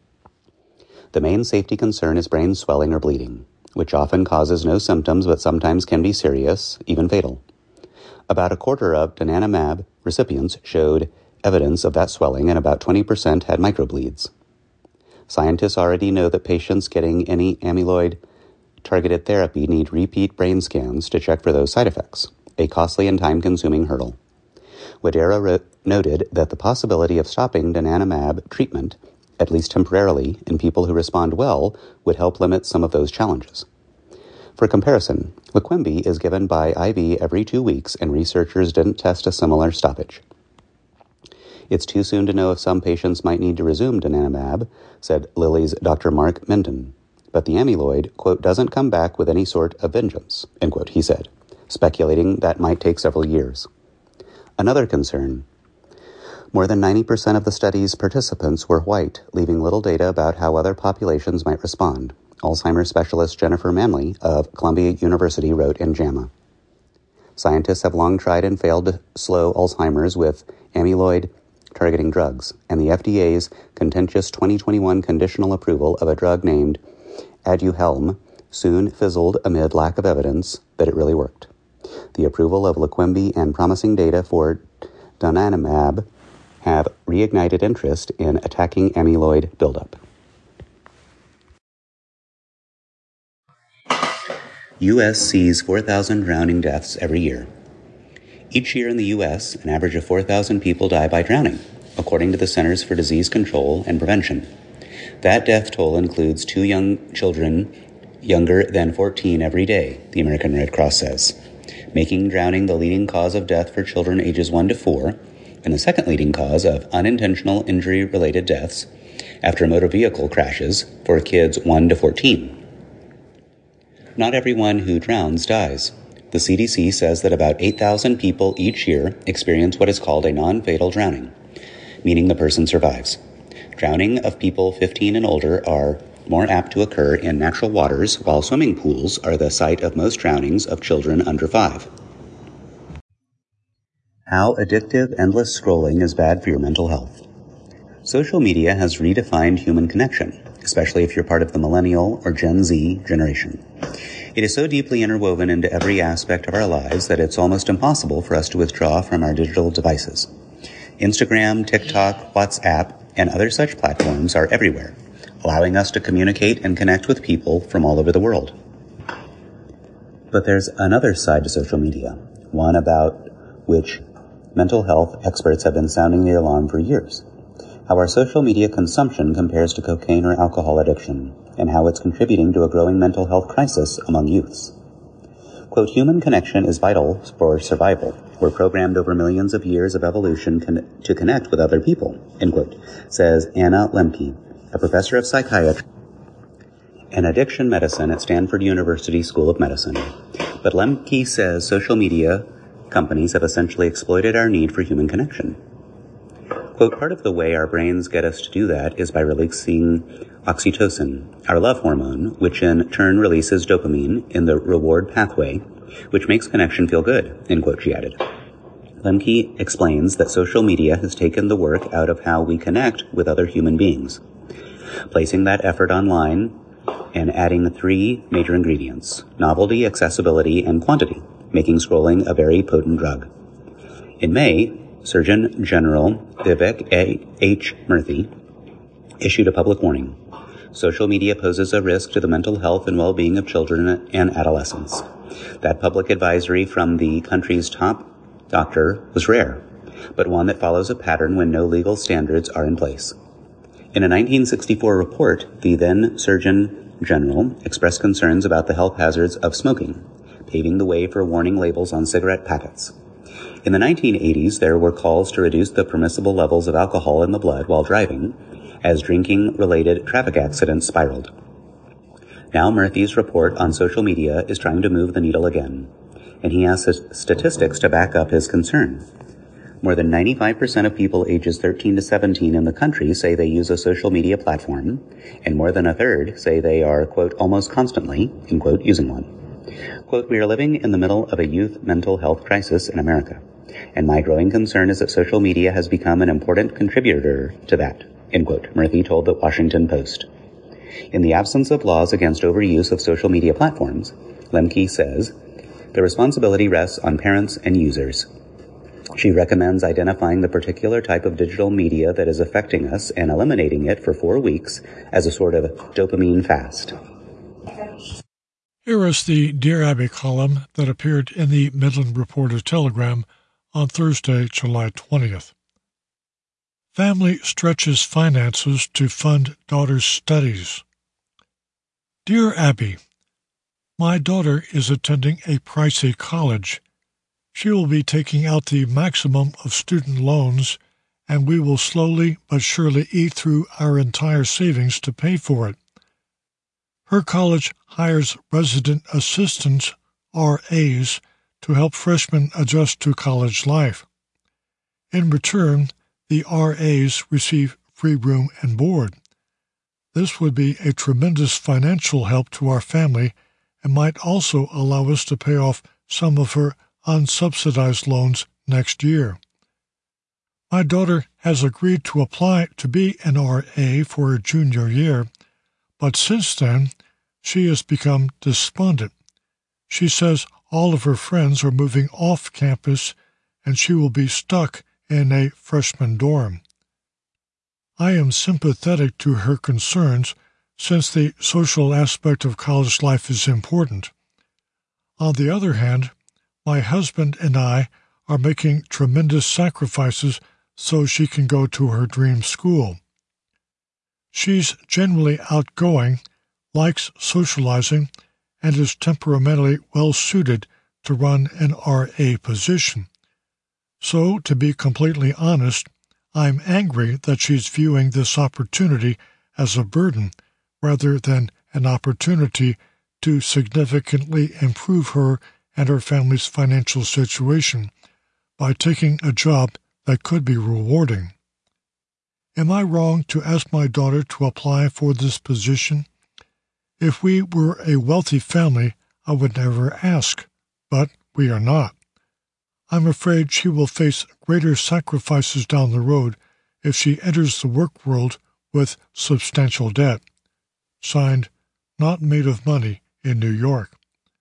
The main safety concern is brain swelling or bleeding, which often causes no symptoms but sometimes can be serious, even fatal. About a quarter of donanemab recipients showed evidence of that swelling, and about twenty percent had microbleeds. Scientists already know that patients getting any amyloid-targeted therapy need repeat brain scans to check for those side effects, a costly and time-consuming hurdle. Widera wrote, noted that the possibility of stopping donanemab treatment, at least temporarily, in people who respond well would help limit some of those challenges. For comparison, Leqembi is given by I V every two weeks, and researchers didn't test a similar stoppage. It's too soon to know if some patients might need to resume donanemab, said Lilly's Doctor Mark Minton. But the amyloid, quote, doesn't come back with any sort of vengeance, end quote, he said, speculating that might take several years. Another concern: more than ninety percent of the study's participants were white, leaving little data about how other populations might respond, Alzheimer's specialist Jennifer Manley of Columbia University wrote in JAMA. Scientists have long tried and failed to slow Alzheimer's with amyloid-targeting drugs, and the F D A's contentious twenty twenty-one conditional approval of a drug named Aduhelm soon fizzled amid lack of evidence that it really worked. The approval of Leqembi and promising data for donanemab have reignited interest in attacking amyloid buildup. U S sees four thousand drowning deaths every year. Each year in the U S, an average of four thousand people die by drowning, according to the Centers for Disease Control and Prevention. That death toll includes two young children younger than fourteen every day, the American Red Cross says, making drowning the leading cause of death for children ages one to four, and the second leading cause of unintentional injury-related deaths after motor vehicle crashes for kids one to fourteen. Not everyone who drowns dies. The C D C says that about eight thousand people each year experience what is called a non-fatal drowning, meaning the person survives. Drowning of people fifteen and older are more apt to occur in natural waters, while swimming pools are the site of most drownings of children under five. How addictive endless scrolling is bad for your mental health. Social media has redefined human connection, especially if you're part of the millennial or Gen Z generation. It is so deeply interwoven into every aspect of our lives that it's almost impossible for us to withdraw from our digital devices. Instagram, TikTok, WhatsApp, and other such platforms are everywhere, allowing us to communicate and connect with people from all over the world. But there's another side to social media, one about which mental health experts have been sounding the alarm for years. how our social media consumption compares to cocaine or alcohol addiction, and how it's contributing to a growing mental health crisis among youths. Quote, human connection is vital for survival. We're programmed over millions of years of evolution con- to connect with other people, end quote, says Anna Lemke, a professor of psychiatry and addiction medicine at Stanford University School of Medicine. But Lemke says social media companies have essentially exploited our need for human connection. Quote, part of the way our brains get us to do that is by releasing oxytocin, our love hormone, which in turn releases dopamine in the reward pathway, which makes connection feel good, end quote, she added. Lemke explains that social media has taken the work out of how we connect with other human beings, placing that effort online and adding three major ingredients: novelty, accessibility, and quantity, making scrolling a very potent drug. In May, Surgeon General Vivek A. H. Murthy issued a public warning. Social media poses a risk to the mental health and well-being of children and adolescents. That public advisory from the country's top doctor was rare, but one that follows a pattern when no legal standards are in place. In a nineteen sixty-four report, the then Surgeon General expressed concerns about the health hazards of smoking, paving the way for warning labels on cigarette packets. In the nineteen eighties, there were calls to reduce the permissible levels of alcohol in the blood while driving, as drinking-related traffic accidents spiraled. Now Murthy's report on social media is trying to move the needle again, and he has statistics to back up his concern. More than ninety-five percent of people ages thirteen to seventeen in the country say they use a social media platform, and more than a third say they are, quote, almost constantly, end quote, using one. Quote, we are living in the middle of a youth mental health crisis in America, and my growing concern is that social media has become an important contributor to that, end quote, Murthy told the Washington Post. In the absence of laws against overuse of social media platforms, Lemke says, the responsibility rests on parents and users. She recommends identifying the particular type of digital media that is affecting us and eliminating it for four weeks as a sort of dopamine fast. Here is the Dear Abby column that appeared in the Midland Reporter-Telegram on Thursday, July twentieth. Family stretches finances to fund daughter's studies. Dear Abby, my daughter is attending a pricey college. She will be taking out the maximum of student loans, and we will slowly but surely eat through our entire savings to pay for it. Her college hires resident assistants, R As, to help freshmen adjust to college life. In return, the R As receive free room and board. This would be a tremendous financial help to our family and might also allow us to pay off some of her unsubsidized loans next year. My daughter has agreed to apply to be an R A for her junior year, but since then, she has become despondent. She says all of her friends are moving off campus and she will be stuck in a freshman dorm. I am sympathetic to her concerns since the social aspect of college life is important. On the other hand, my husband and I are making tremendous sacrifices so she can go to her dream school. She's generally outgoing, likes socializing, and is temperamentally well-suited to run an R A position. So, to be completely honest, I'm angry that she's viewing this opportunity as a burden rather than an opportunity to significantly improve her and her family's financial situation by taking a job that could be rewarding. Am I wrong to ask my daughter to apply for this position? If we were a wealthy family, I would never ask, but we are not. I'm afraid she will face greater sacrifices down the road if she enters the work world with substantial debt. Signed, Not Made of Money in New York.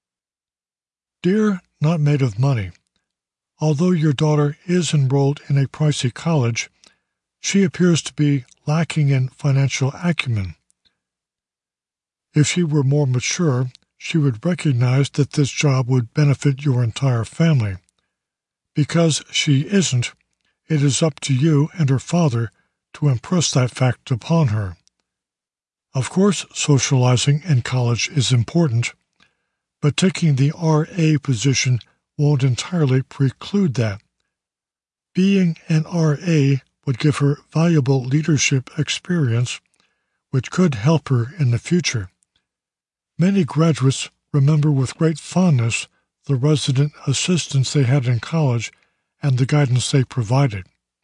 Dear Not Made of Money, although your daughter is enrolled in a pricey college, she appears to be lacking in financial acumen. If she were more mature, she would recognize that this job would benefit your entire family. Because she isn't, it is up to you and her father to impress that fact upon her. Of course, socializing in college is important, but taking the R A position won't entirely preclude that. Being an R A would give her valuable leadership experience, which could help her in the future. Many graduates remember with great fondness the resident assistants they had in college and the guidance they provided.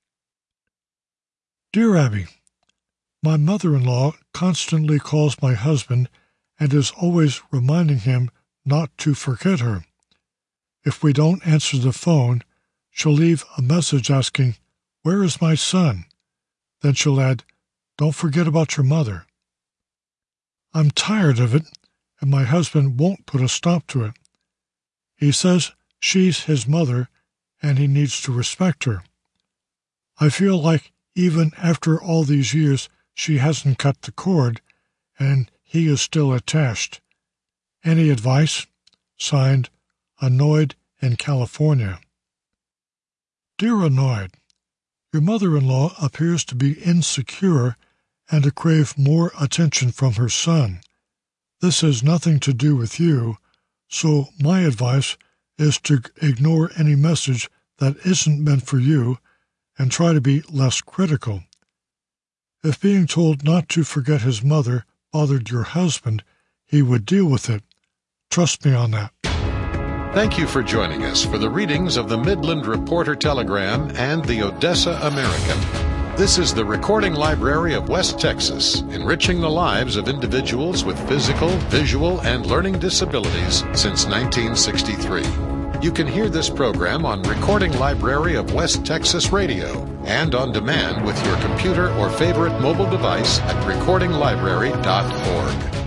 Dear Abby, my mother-in-law constantly calls my husband and is always reminding him not to forget her. If we don't answer the phone, she'll leave a message asking, "Where is my son?" Then she'll add, "Don't forget about your mother." I'm tired of it, and my husband won't put a stop to it. He says she's his mother, and he needs to respect her. I feel like even after all these years, she hasn't cut the cord, and he is still attached. Any advice? Signed, Annoyed in California. Dear Annoyed, your mother-in-law appears to be insecure and to crave more attention from her son. This has nothing to do with you, so my advice is to ignore any message that isn't meant for you and try to be less critical. If being told not to forget his mother bothered your husband, he would deal with it. Trust me on that. Thank you for joining us for the readings of the Midland Reporter Telegram and the Odessa American. This is the Recording Library of West Texas, enriching the lives of individuals with physical, visual, and learning disabilities since nineteen sixty-three. You can hear this program on Recording Library of West Texas Radio and on demand with your computer or favorite mobile device at recording library dot org.